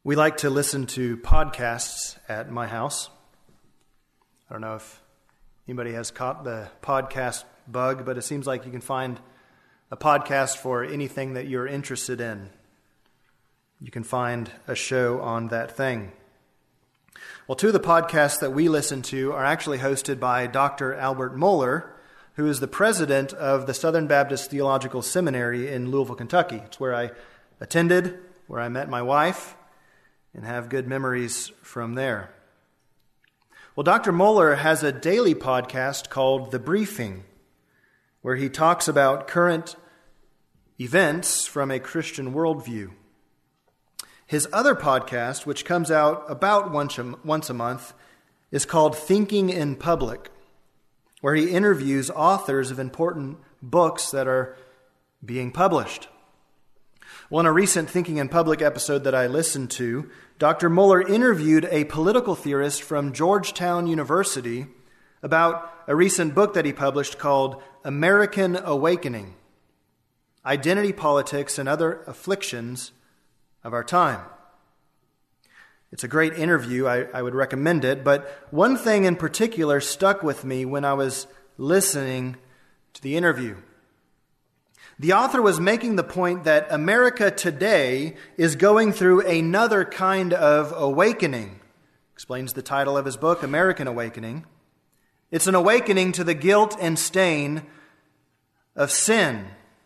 We like to listen to podcasts at my house. I don't know if anybody has caught the podcast bug, but it seems like you can find a podcast for anything that you're interested in. You can find a show on that thing. Well, two of the podcasts that we listen to are actually hosted by Dr. Albert Mohler, who is the president of the Southern Baptist Theological Seminary in Louisville, Kentucky. It's where I attended, where I met my wife, and have good memories from there. Well, Dr. Mohler has a daily podcast called The Briefing, where he talks about current events from a Christian worldview. His other podcast, which comes out about once a month, is called Thinking in Public, where he interviews authors of important books that are being published. Well, in a recent Thinking in Public episode that I listened to, Dr. Mohler interviewed a political theorist from Georgetown University about a recent book that he published called American Awakening: Identity Politics and Other Afflictions of Our Time. It's a great interview. I would recommend it. But one thing in particular stuck with me when I was listening to the interview. The author was making the point that America today is going through another kind of awakening. Explains the title of his book, American Awakening. It's an awakening to the guilt and stain of sin.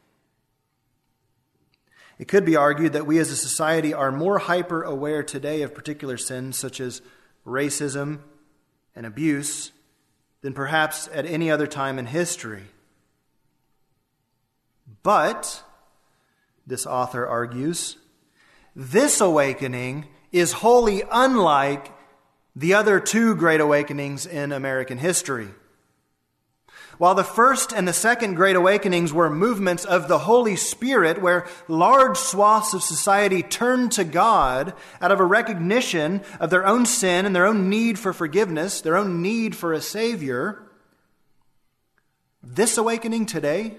It could be argued that we as a society are more hyper-aware today of particular sins such as racism and abuse than perhaps at any other time in history. But, this author argues, this awakening is wholly unlike the other two great awakenings in American history. While the first and the second great awakenings were movements of the Holy Spirit, where large swaths of society turned to God out of a recognition of their own sin and their own need for forgiveness, their own need for a Savior, this awakening today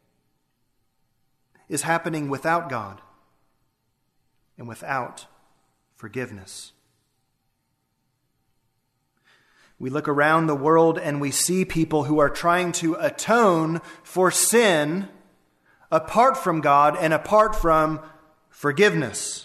is happening without God and without forgiveness. We look around the world and we see people who are trying to atone for sin apart from God and apart from forgiveness.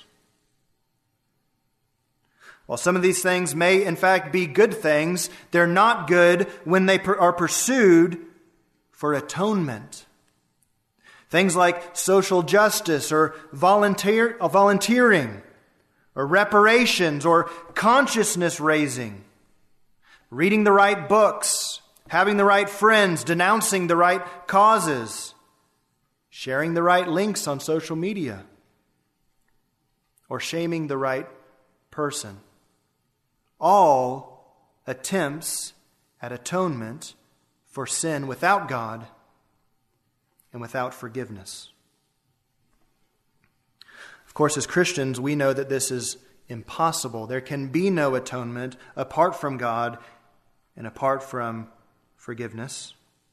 While some of these things may in fact be good things, they're not good when they are pursued for atonement. Things like social justice or volunteering or reparations or consciousness raising. Reading the right books, having the right friends, denouncing the right causes, sharing the right links on social media, or shaming the right person. All attempts at atonement for sin without God and without forgiveness. Of course, as Christians, we know that this is impossible. There can be no atonement apart from God and apart from forgiveness.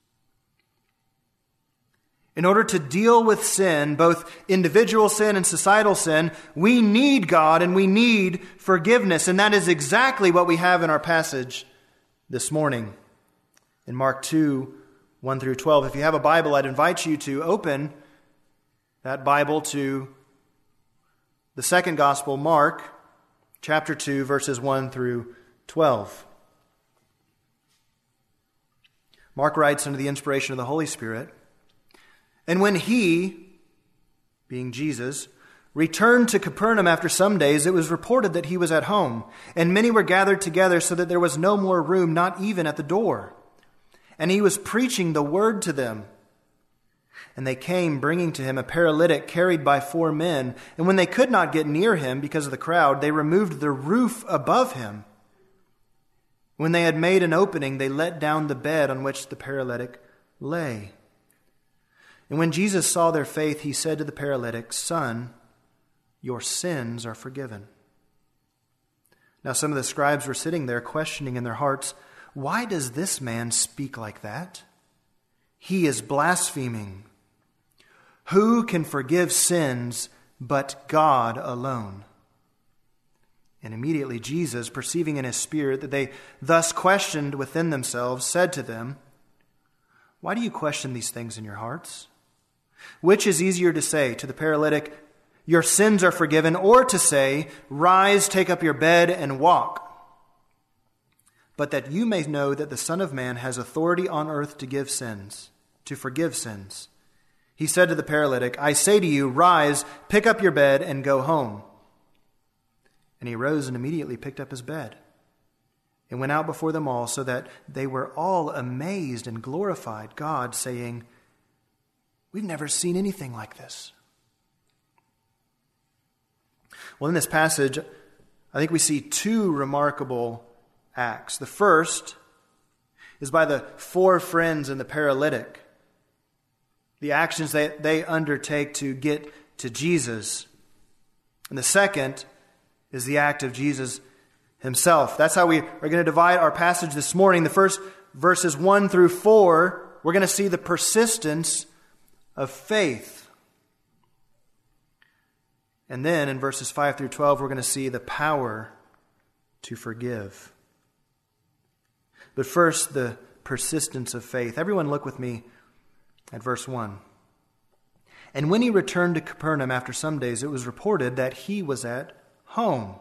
In order to deal with sin, both individual sin and societal sin, we need God and we need forgiveness. And that is exactly what we have in our passage this morning in Mark 2, 1 through 12. If you have a Bible, I'd invite you to open that Bible to the second Gospel, Mark, chapter 2, verses 1 through 12. Mark writes under the inspiration of the Holy Spirit, "And when he," being Jesus, "returned to Capernaum after some days, it was reported that he was at home, and many were gathered together so that there was no more room, not even at the door. And he was preaching the word to them. And they came, bringing to him a paralytic carried by 4 men. And when they could not get near him because of the crowd, they removed the roof above him. When they had made an opening, they let down the bed on which the paralytic lay. And when Jesus saw their faith, he said to the paralytic, 'Son, your sins are forgiven.' Now some of the scribes were sitting there, questioning in their hearts, 'Why does this man speak like that? He is blaspheming. Who can forgive sins but God alone?' And immediately Jesus, perceiving in his spirit that they thus questioned within themselves, said to them, "Why do you question these things in your hearts? Which is easier to say to the paralytic, 'Your sins are forgiven,' or to say, 'Rise, take up your bed and walk'? But that you may know that the Son of Man has authority on earth to forgive sins. He said to the paralytic, 'I say to you, rise, pick up your bed and go home.' And he rose and immediately picked up his bed and went out before them all, so that they were all amazed and glorified God, saying, 'We've never seen anything like this.'" Well, in this passage, I think we see two remarkable acts. The first is by the four friends and the paralytic, the actions that they undertake to get to Jesus. And the second is the act of Jesus himself. That's how we are going to divide our passage this morning. The first verses 1 through 4, we're going to see the persistence of faith. And then in verses 5 through 12, we're going to see the power to forgive. But first, the persistence of faith. Everyone look with me at verse 1. "And when he returned to Capernaum after some days, it was reported that he was at home."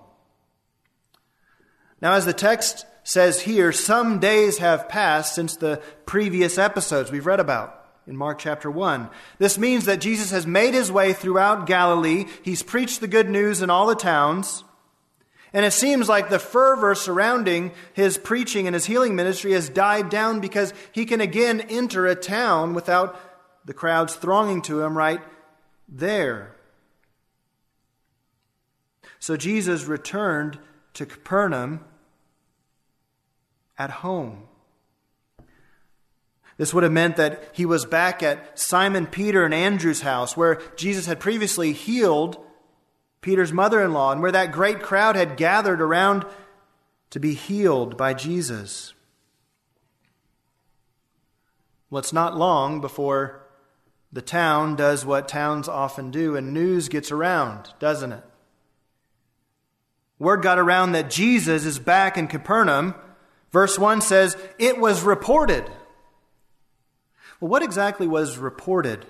Now, as the text says here, some days have passed since the previous episodes we've read about in Mark chapter 1. This means that Jesus has made his way throughout Galilee. He's preached the good news in all the towns. And it seems like the fervor surrounding his preaching and his healing ministry has died down, because he can again enter a town without the crowds thronging to him right there. So Jesus returned to Capernaum at home. This would have meant that he was back at Simon, Peter, and Andrew's house, where Jesus had previously healed Peter's mother-in-law, and where that great crowd had gathered around to be healed by Jesus. Well, it's not long before the town does what towns often do, and news gets around, doesn't it? Word got around that Jesus is back in Capernaum. Verse 1 says, "It was reported." Well, what exactly was reported?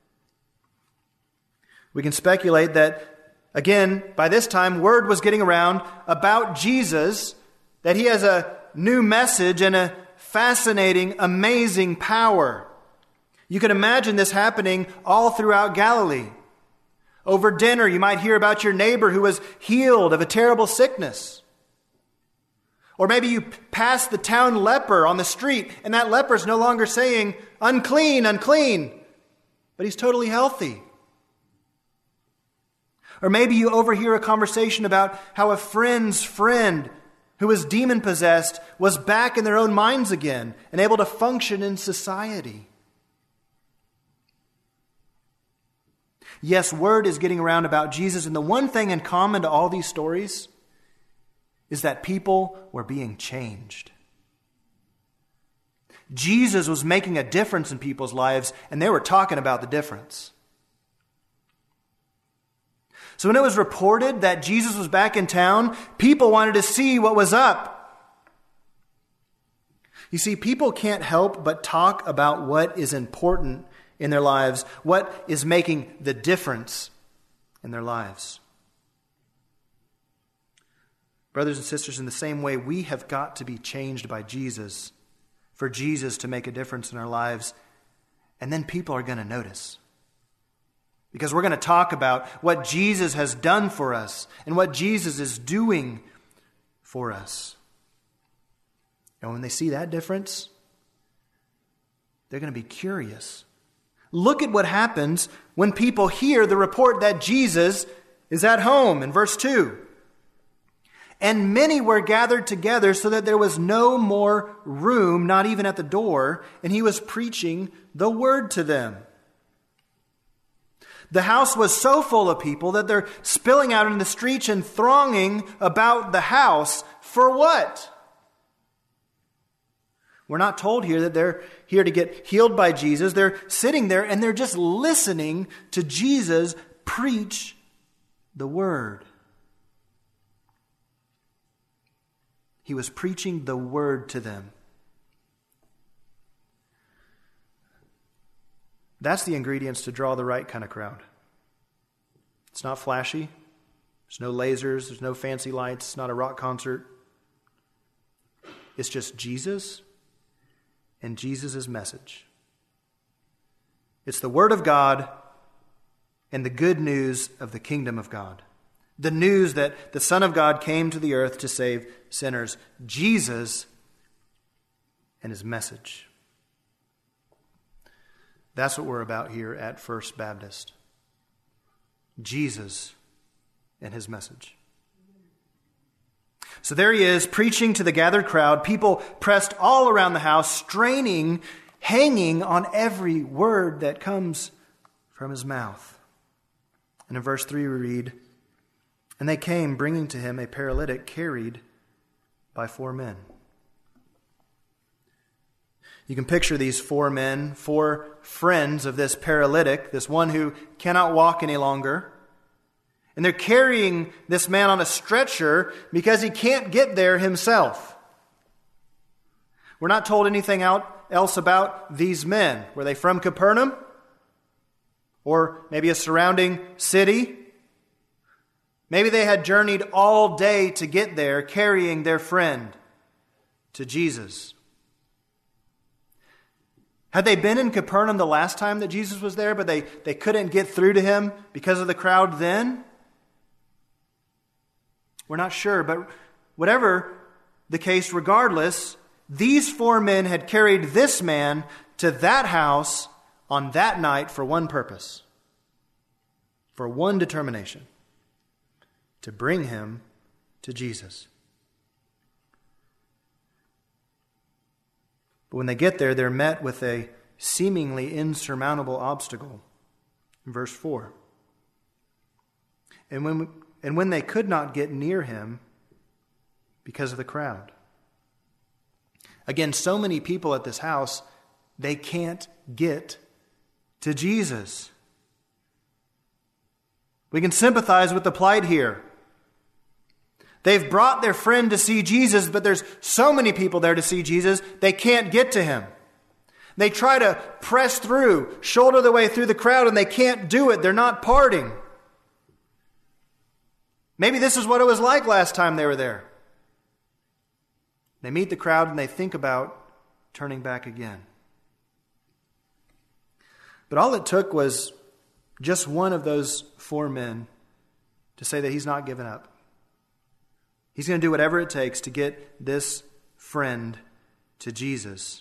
We can speculate that, again, by this time, word was getting around about Jesus, that he has a new message and a fascinating, amazing power. You can imagine this happening all throughout Galilee. Over dinner, you might hear about your neighbor who was healed of a terrible sickness. Or maybe you pass the town leper on the street, and that leper is no longer saying, "Unclean, unclean," but he's totally healthy. Or maybe you overhear a conversation about how a friend's friend who was demon-possessed was back in their own minds again and able to function in society. Yes, word is getting around about Jesus, and the one thing in common to all these stories is that people were being changed. Jesus was making a difference in people's lives, and they were talking about the difference. So when it was reported that Jesus was back in town, people wanted to see what was up. You see, people can't help but talk about what is important in their lives, what is making the difference in their lives. Brothers and sisters, in the same way, we have got to be changed by Jesus for Jesus to make a difference in our lives. And then people are going to notice. Because we're going to talk about what Jesus has done for us and what Jesus is doing for us. And when they see that difference, they're going to be curious. Look at what happens when people hear the report that Jesus is at home in verse 2. "And many were gathered together so that there was no more room, not even at the door, and he was preaching the word to them." The house was so full of people that they're spilling out in the streets and thronging about the house. For what? We're not told here that they're here to get healed by Jesus. They're sitting there and they're just listening to Jesus preach the word. He was preaching the word to them. That's the ingredients to draw the right kind of crowd. It's not flashy. There's no lasers. There's no fancy lights. It's not a rock concert. It's just Jesus and Jesus' message. It's the Word of God and the good news of the kingdom of God. The news that the Son of God came to the earth to save sinners. Jesus and his message. That's what we're about here at First Baptist. Jesus and his message. So there he is, preaching to the gathered crowd. People pressed all around the house, straining, hanging on every word that comes from his mouth. And in verse 3 we read, "And they came, bringing to him a paralytic carried by 4 men." You can picture these 4 men, 4 friends of this paralytic, this one who cannot walk any longer. And they're carrying this man on a stretcher because he can't get there himself. We're not told anything else about these men. Were they from Capernaum? Or maybe a surrounding city? Maybe they had journeyed all day to get there, carrying their friend to Jesus. Had they been in Capernaum the last time that Jesus was there, but they couldn't get through to him because of the crowd then? We're not sure, but whatever the case, regardless, these 4 men had carried this man to that house on that night for one purpose, for one determination, to bring him to Jesus. But when they get there, they're met with a seemingly insurmountable obstacle. In verse 4. And when they could not get near him because of the crowd. Again, so many people at this house, they can't get to Jesus. We can sympathize with the plight here. They've brought their friend to see Jesus, but there's so many people there to see Jesus, they can't get to him. They try to press through, shoulder their way through the crowd, and they can't do it. They're not parting. Maybe this is what it was like last time they were there. They meet the crowd and they think about turning back again. But all it took was just one of those 4 men to say that he's not giving up. He's going to do whatever it takes to get this friend to Jesus.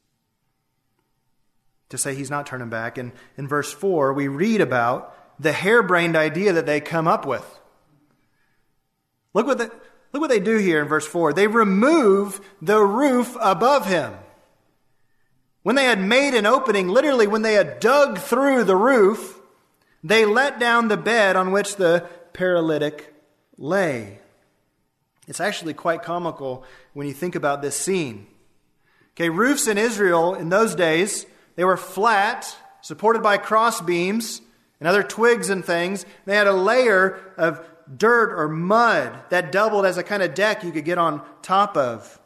To say he's not turning back. And in verse 4, we read about the harebrained idea that they come up with. Look what they do here in verse 4. They remove the roof above him. When they had made an opening, literally when they had dug through the roof, they let down the bed on which the paralytic lay. It's actually quite comical when you think about this scene. Okay, roofs in Israel in those days, they were flat, supported by cross beams and other twigs and things. They had a layer of dirt or mud that doubled as a kind of deck you could get on top of.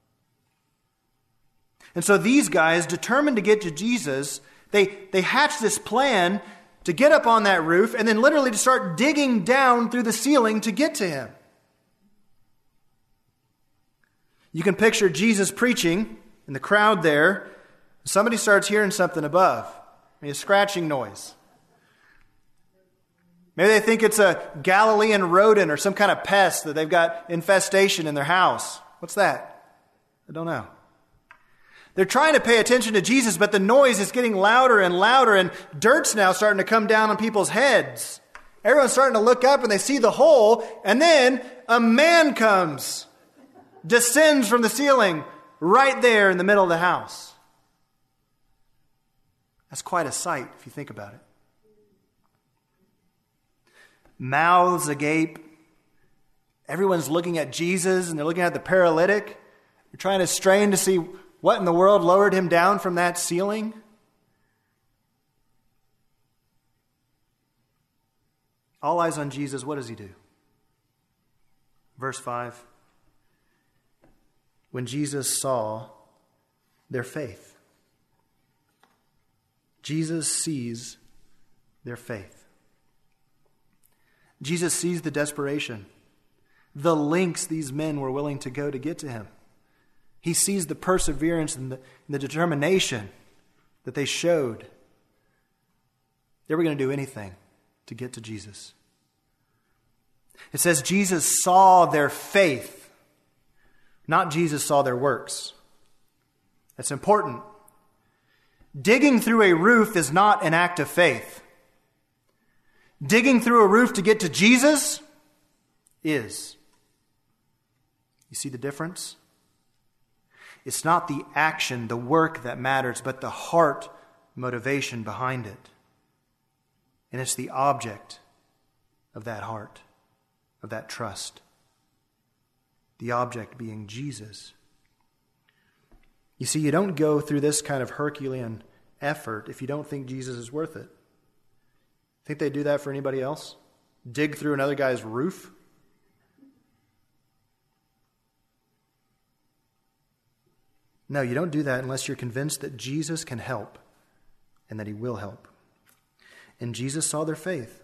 And so these guys, determined to get to Jesus, they hatched this plan to get up on that roof and then literally to start digging down through the ceiling to get to him. You can picture Jesus preaching and the crowd there. Somebody starts hearing something above. A scratching noise. Maybe they think it's a Galilean rodent or some kind of pest that they've got infestation in their house. What's that? I don't know. They're trying to pay attention to Jesus, but the noise is getting louder and louder, and dirt's now starting to come down on people's heads. Everyone's starting to look up and they see the hole, and then a man comes, descends from the ceiling right there in the middle of the house. That's quite a sight if you think about it. Mouths agape. Everyone's looking at Jesus and they're looking at the paralytic. They're trying to strain to see what in the world lowered him down from that ceiling. All eyes on Jesus. What does he do? Verse 5. when Jesus saw their faith. Jesus sees their faith. Jesus sees the desperation, the lengths these men were willing to go to get to him. He sees the perseverance and the determination that they showed. They were going to do anything to get to Jesus. It says Jesus saw their faith, not Jesus saw their works. That's important. Digging through a roof is not an act of faith. Digging through a roof to get to Jesus is. You see the difference? It's not the action, the work that matters, but the heart motivation behind it. And it's the object of that heart, of that trust. The object being Jesus. You see, you don't go through this kind of Herculean effort if you don't think Jesus is worth it. Think they do that for anybody else? Dig through another guy's roof? No, you don't do that unless you're convinced that Jesus can help and that he will help. And Jesus saw their faith.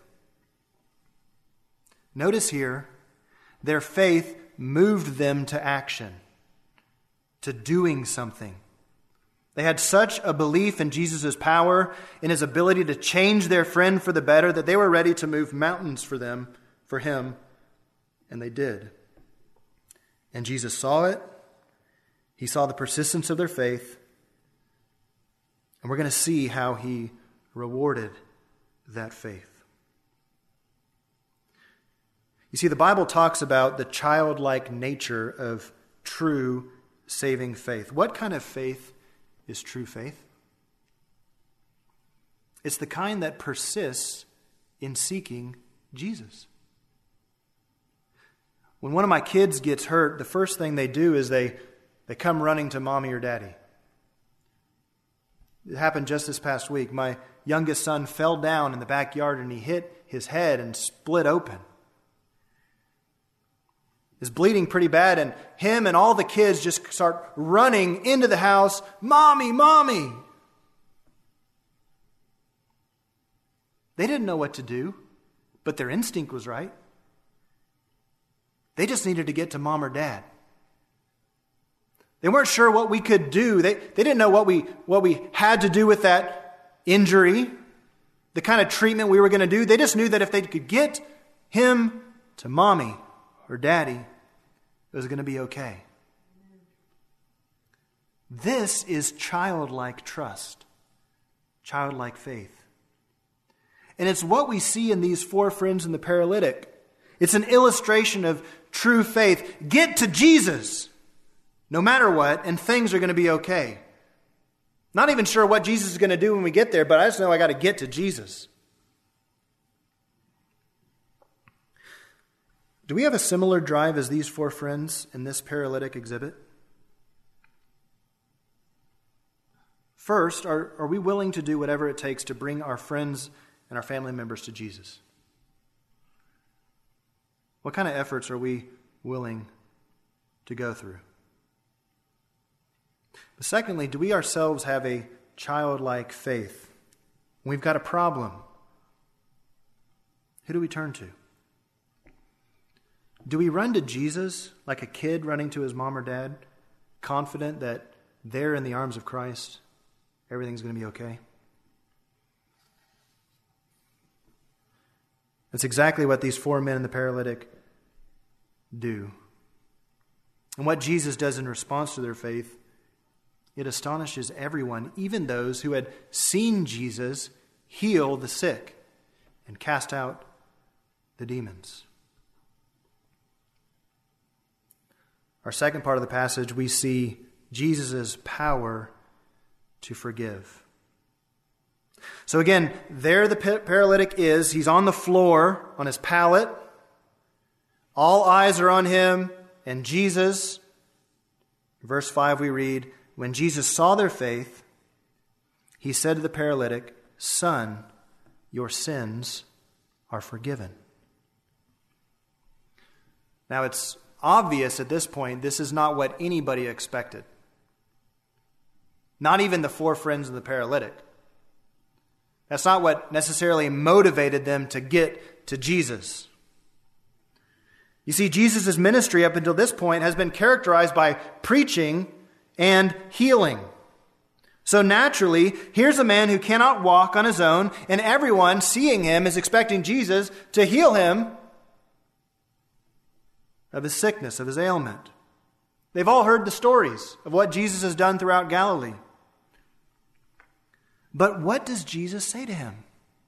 Notice here, their faith moved them to action, to doing something. They had such a belief in Jesus' power, in his ability to change their friend for the better, that they were ready to move mountains for him, and they did. And Jesus saw it. He saw the persistence of their faith, and we're going to see how he rewarded that faith. You see, the Bible talks about the childlike nature of true saving faith. What kind of faith is true faith? It's the kind that persists in seeking Jesus. When one of my kids gets hurt, the first thing they do is they come running to mommy or daddy. It happened just this past week. My youngest son fell down in the backyard and he hit his head and split open. Is bleeding pretty bad, and him and all the kids just start running into the house. Mommy, mommy. They didn't know what to do, but their instinct was right. They just needed to get to mom or dad. They weren't sure what we could do. They didn't know what we had to do with that injury, the kind of treatment we were going to do. They just knew that if they could get him to mommy or daddy, it was going to be okay. This is childlike trust, childlike faith. And it's what we see in these four friends and the paralytic. It's an illustration of true faith. Get to Jesus, no matter what, and things are going to be okay. Not even sure what Jesus is going to do when we get there, but I just know I got to get to Jesus. Do we have a similar drive as these four friends in this paralytic exhibit? First, are we willing to do whatever it takes to bring our friends and our family members to Jesus? What kind of efforts are we willing to go through? But secondly, do we ourselves have a childlike faith? When we've got a problem, who do we turn to? Do we run to Jesus like a kid running to his mom or dad, confident that there in the arms of Christ, everything's going to be okay? That's exactly what these four men and the paralytic do. And what Jesus does in response to their faith, it astonishes everyone, even those who had seen Jesus heal the sick and cast out the demons. Our second part of the passage, we see Jesus' power to forgive. So again, there the paralytic is. He's on the floor, on his pallet. All eyes are on him and Jesus. In verse 5 we read, when Jesus saw their faith, he said to the paralytic, "Son, your sins are forgiven." Now it's obvious at this point this is not what anybody expected. Not even the four friends of the paralytic. That's not what necessarily motivated them to get to Jesus. You see, Jesus' ministry up until this point has been characterized by preaching and healing. So naturally, here's a man who cannot walk on his own, and everyone seeing him is expecting Jesus to heal him of his sickness, of his ailment. They've all heard the stories of what Jesus has done throughout Galilee. But what does Jesus say to him?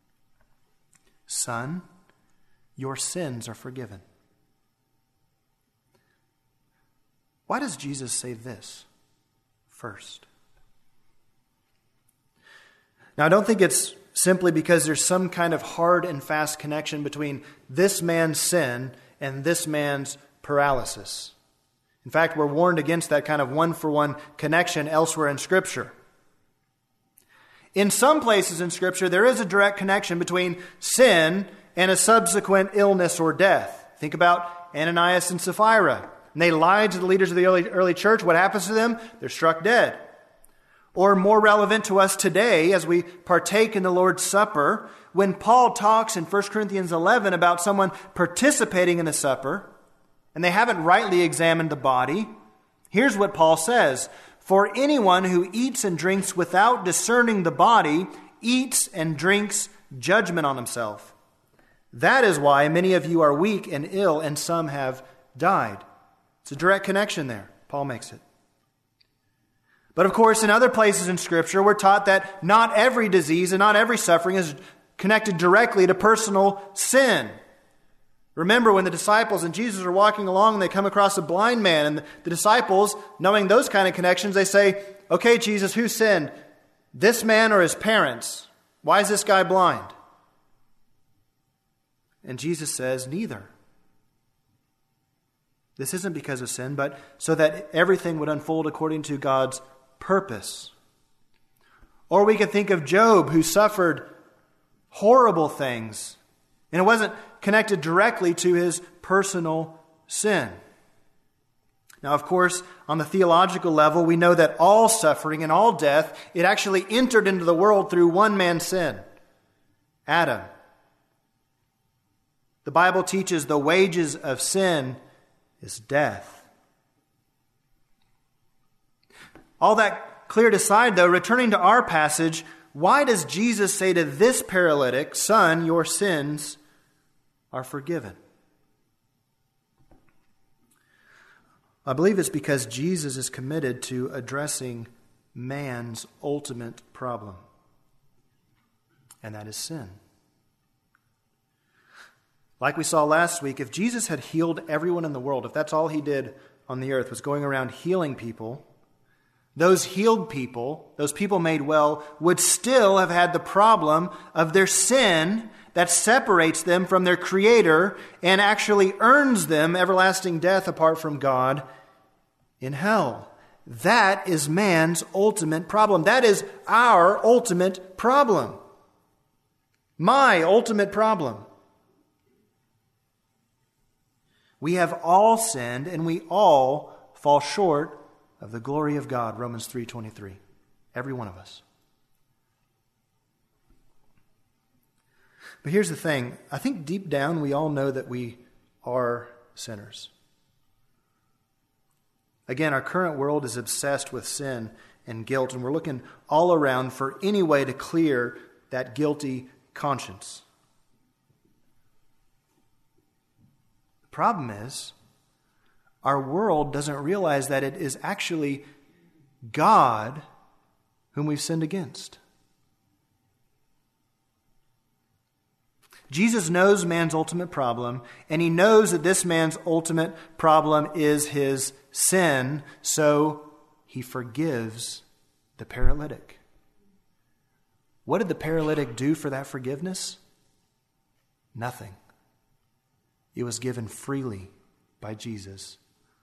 Son, your sins are forgiven. Why does Jesus say this first? Now, I don't think it's simply because there's some kind of hard and fast connection between this man's sin and this man's paralysis. In fact, we're warned against that kind of one-for-one connection elsewhere in Scripture. In some places in Scripture, there is a direct connection between sin and a subsequent illness or death. Think about Ananias and Sapphira. And they lied to the leaders of the early church. What happens to them? They're struck dead. Or more relevant to us today as we partake in the Lord's Supper, when Paul talks in 1 Corinthians 11 about someone participating in the supper, and they haven't rightly examined the body, here's what Paul says. For anyone who eats and drinks without discerning the body eats and drinks judgment on himself. That is why many of you are weak and ill, and some have died. It's a direct connection there. Paul makes it. But of course, in other places in Scripture, we're taught that not every disease and not every suffering is connected directly to personal sin. Remember when the disciples and Jesus are walking along and they come across a blind man, and the disciples, knowing those kind of connections, they say, okay, Jesus, who sinned? This man or his parents? Why is this guy blind? And Jesus says, neither. This isn't because of sin, but so that everything would unfold according to God's purpose. Or we could think of Job, who suffered horrible things, and it wasn't connected directly to his personal sin. Now, of course, on the theological level, we know that all suffering and all death, it actually entered into the world through one man's sin, Adam. The Bible teaches the wages of sin is death. All that cleared aside, though, returning to our passage, why does Jesus say to this paralytic, son, your sins are forgiven? I believe it's because Jesus is committed to addressing man's ultimate problem, and that is sin. Like we saw last week, if Jesus had healed everyone in the world, if that's all he did on the earth was going around healing people, those healed people, those people made well, would still have had the problem of their sin that separates them from their Creator and actually earns them everlasting death apart from God in hell. That is man's ultimate problem. That is our ultimate problem. My ultimate problem. We have all sinned and we all fall short of the glory of God, Romans 3:23. Every one of us. But here's the thing. I think deep down we all know that we are sinners. Again, our current world is obsessed with sin and guilt, and we're looking all around for any way to clear that guilty conscience. The problem is, our world doesn't realize that it is actually God whom we've sinned against. Jesus knows man's ultimate problem, and he knows that this man's ultimate problem is his sin, so he forgives the paralytic. What did the paralytic do for that forgiveness? Nothing. It was given freely by Jesus.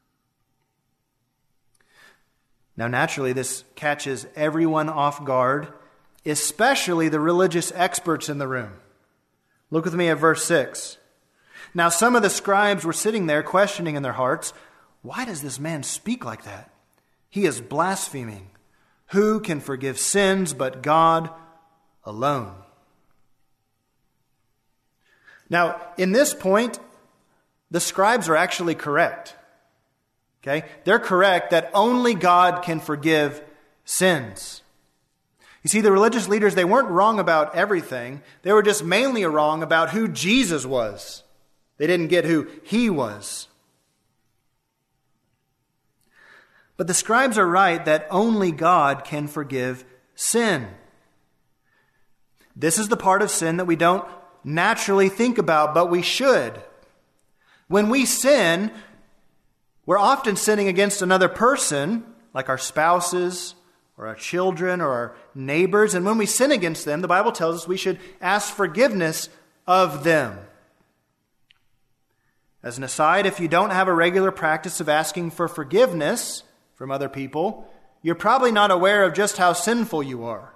Now, naturally, this catches everyone off guard, especially the religious experts in the room. Look with me at verse 6. Now some of the scribes were sitting there questioning in their hearts, "Why does this man speak like that? He is blaspheming. Who can forgive sins but God alone?" Now, in this point, the scribes are actually correct. Okay? They're correct that only God can forgive sins. You see, the religious leaders, they weren't wrong about everything. They were just mainly wrong about who Jesus was. They didn't get who he was. But the scribes are right that only God can forgive sin. This is the part of sin that we don't naturally think about, but we should. When we sin, we're often sinning against another person, like our spouses or our children or our neighbors. And when we sin against them, the Bible tells us we should ask forgiveness of them. As an aside, if you don't have a regular practice of asking for forgiveness from other people, you're probably not aware of just how sinful you are.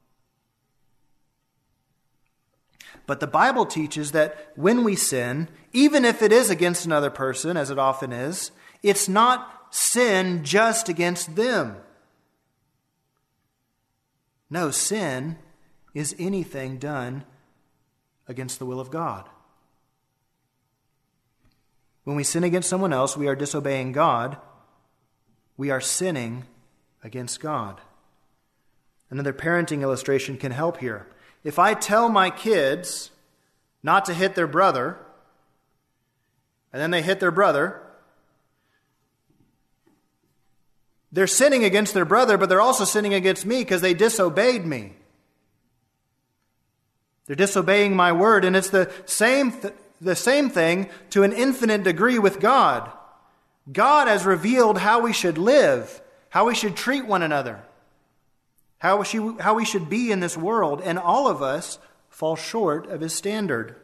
But the Bible teaches that when we sin, even if it is against another person, as it often is, it's not sin just against them. No, sin is anything done against the will of God. When we sin against someone else, we are disobeying God. We are sinning against God. Another parenting illustration can help here. If I tell my kids not to hit their brother, and then they hit their brother, they're sinning against their brother, but they're also sinning against me because they disobeyed me. They're disobeying my word, and it's the same thing to an infinite degree with God. God has revealed how we should live, how we should treat one another, how we should be in this world, and all of us fall short of his standard.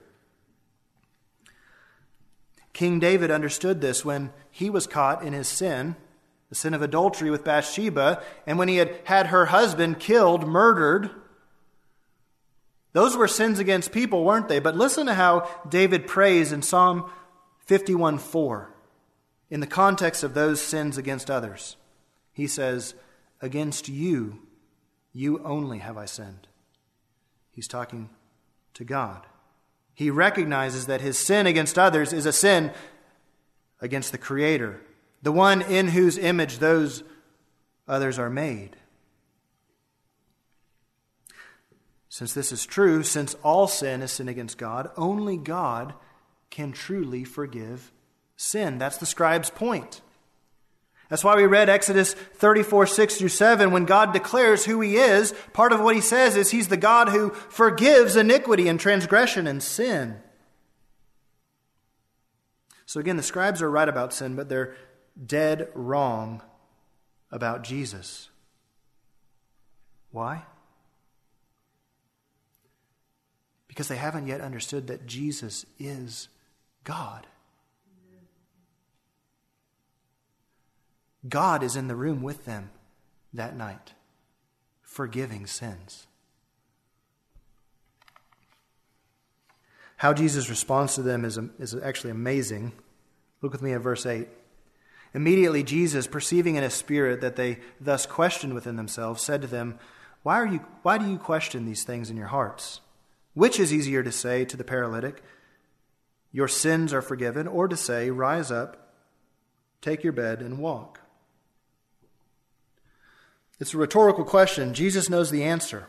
King David understood this when he was caught in his sin, the sin of adultery with Bathsheba, and when he had her husband killed, murdered. Those were sins against people, weren't they? But listen to how David prays in Psalm 51:4 in the context of those sins against others. He says, "Against you, you only have I sinned." He's talking to God. He recognizes that his sin against others is a sin against the Creator, the one in whose image those others are made. Since this is true, since all sin is sin against God, only God can truly forgive sin. That's the scribe's point. That's why we read Exodus 34:6-7. When God declares who he is, part of what he says is he's the God who forgives iniquity and transgression and sin. So again, the scribes are right about sin, but they're dead wrong about Jesus. Why? Because they haven't yet understood that Jesus is God. God is in the room with them that night, forgiving sins. How Jesus responds to them is actually amazing. Look with me at verse 8. Immediately Jesus, perceiving in his spirit that they thus questioned within themselves, said to them, Why do you question these things in your hearts? Which is easier to say to the paralytic, Your sins are forgiven, or to say, Rise up, take your bed, and walk? It's a rhetorical question. Jesus knows the answer.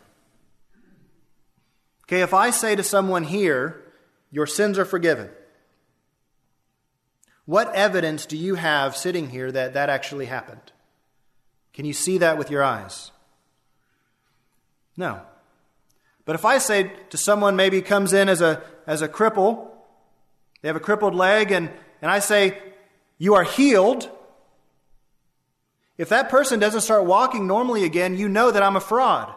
Okay, if I say to someone here, Your sins are forgiven, what evidence do you have sitting here that that actually happened? Can you see that with your eyes? No. But if I say to someone, maybe comes in as a cripple, they have a crippled leg, and I say, You are healed. If that person doesn't start walking normally again, you know that I'm a fraud.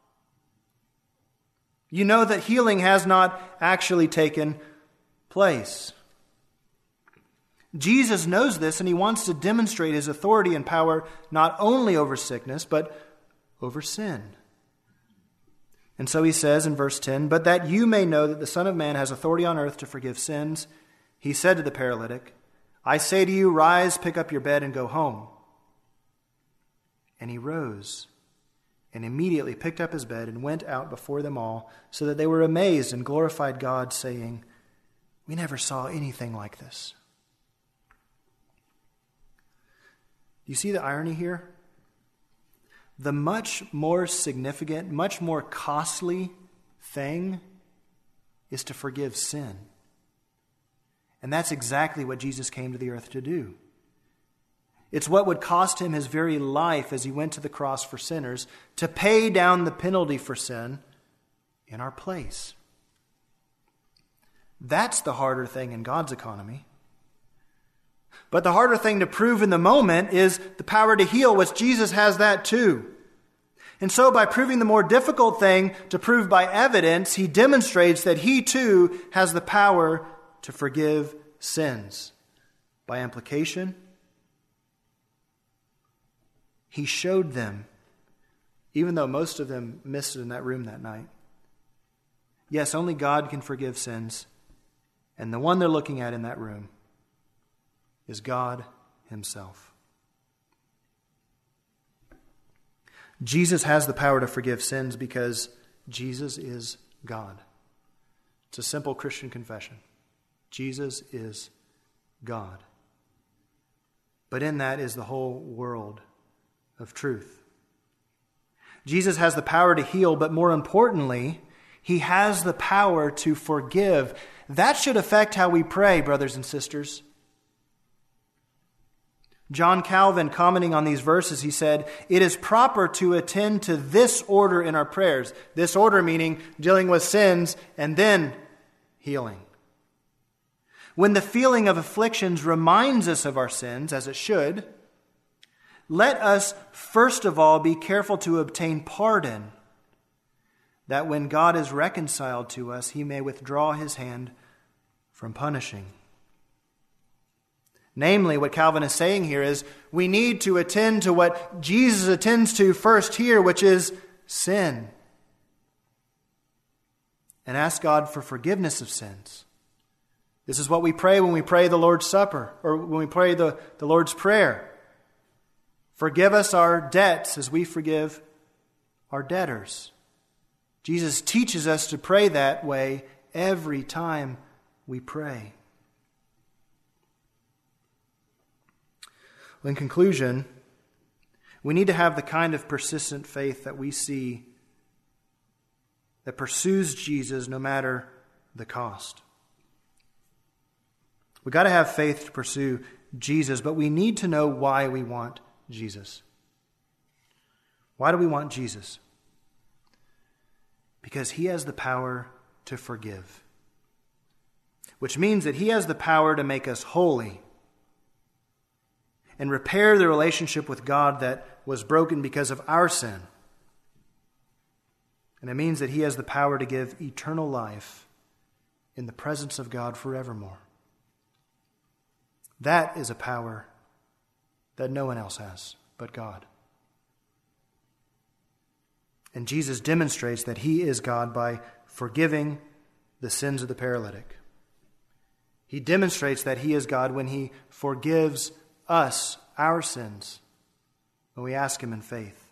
You know that healing has not actually taken place. Jesus knows this, and he wants to demonstrate his authority and power not only over sickness, but over sin. And so he says in verse 10, But that you may know that the Son of Man has authority on earth to forgive sins, he said to the paralytic, "I say to you, rise, pick up your bed, and go home." And he rose and immediately picked up his bed and went out before them all, so that they were amazed and glorified God, saying, "We never saw anything like this." Do you see the irony here? The much more significant, much more costly thing is to forgive sin. And that's exactly what Jesus came to the earth to do. It's what would cost him his very life as he went to the cross for sinners, to pay down the penalty for sin in our place. That's the harder thing in God's economy. But the harder thing to prove in the moment is the power to heal, which Jesus has that too. And so by proving the more difficult thing to prove by evidence, he demonstrates that he too has the power to forgive sins. By implication, he showed them, even though most of them missed it in that room that night. Yes, only God can forgive sins. And the one they're looking at in that room is God himself. Jesus has the power to forgive sins because Jesus is God. It's a simple Christian confession. Jesus is God. But in that is the whole world of truth. Jesus has the power to heal, but more importantly, he has the power to forgive. That should affect how we pray, brothers and sisters. John Calvin, commenting on these verses, he said, "It is proper to attend to this order in our prayers." This order meaning dealing with sins and then healing. When the feeling of afflictions reminds us of our sins, as it should, let us first of all be careful to obtain pardon, that when God is reconciled to us, he may withdraw his hand from punishing. Namely, what Calvin is saying here is we need to attend to what Jesus attends to first here, which is sin. And ask God for forgiveness of sins. This is what we pray when we pray the Lord's Supper, or when we pray the Lord's Prayer. Forgive us our debts as we forgive our debtors. Jesus teaches us to pray that way every time we pray. In conclusion, we need to have the kind of persistent faith that we see that pursues Jesus no matter the cost. We've got to have faith to pursue Jesus, but we need to know why we want Jesus. Why do we want Jesus? Because he has the power to forgive, which means that he has the power to make us holy and repair the relationship with God that was broken because of our sin. And it means that he has the power to give eternal life in the presence of God forevermore. That is a power that no one else has but God. And Jesus demonstrates that he is God by forgiving the sins of the paralytic. He demonstrates that he is God when he forgives us our sins when we ask him in faith.